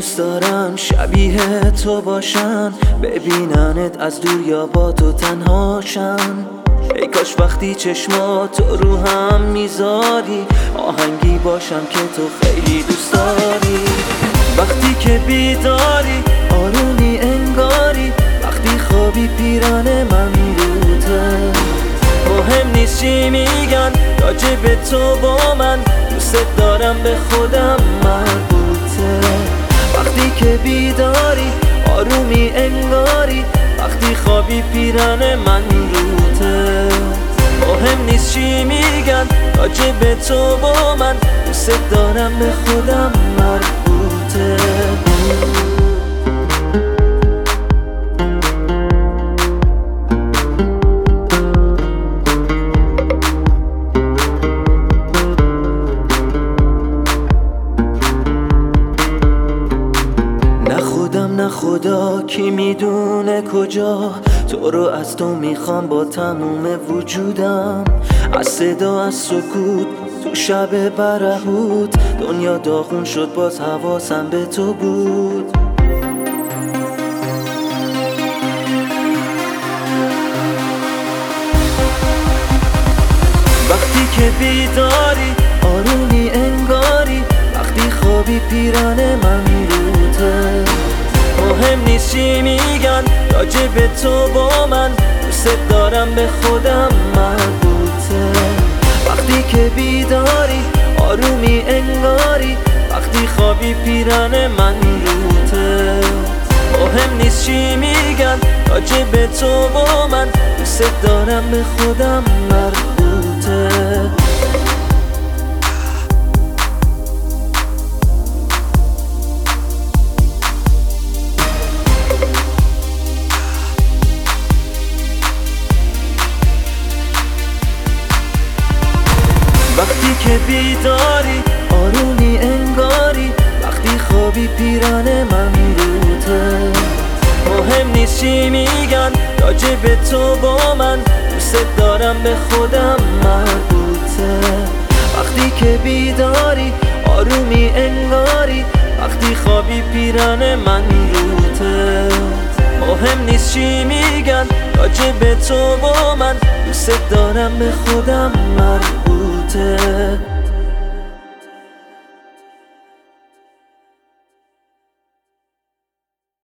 دوست دارن شبیه تو باشن، ببیننت از دور یا با تو تنهاشن. ای کاش وقتی چشماتو رو هم میذاری آهنگی باشم که تو خیلی دوست داری. وقتی که بیداری آرومی انگاری، وقتی خوابی پیران من روته. مهم نیست چی میگن راجع به تو با من، دوست دارم به خودم مربوطه. وقتی که بیداری آرومی انگاری، وقتی خوابی پیران من روته. مهم نیست چی میگن راجع به تو با من، دوست دارم به خودم مربوطه. نه خدا کی میدونه کجا، تو رو از تو میخوام با تموم وجودم. از صدا از سکوت تو شب برهوت، دنیا داغون شد باز حواسم به تو بود. وقتی که بیداری آرومی انگاری، وقتی خوابی پیران من روته. مهم نیست چی میگن راجع به تو با من، دوست دارم به خودم مربوطه. وقتی که بیداری آرومی انگاری، وقتی خوابی پیران من روته. مهم نیست چی میگن راجع به تو با من، دوست دارم به خودم مربوطه. وقتی که بیداری آرومی انگاری، وقتی خوابی پیران من روته. مهم نیست چی میگن راجع به تو با من، دوست دارم به خودم مربوطه. وقتی که بیداری آرومی انگاری، وقتی خوابی پیران من روته. مهم نیست چی میگن راجع به تو با من، دوست دارم به خودم مربوطه.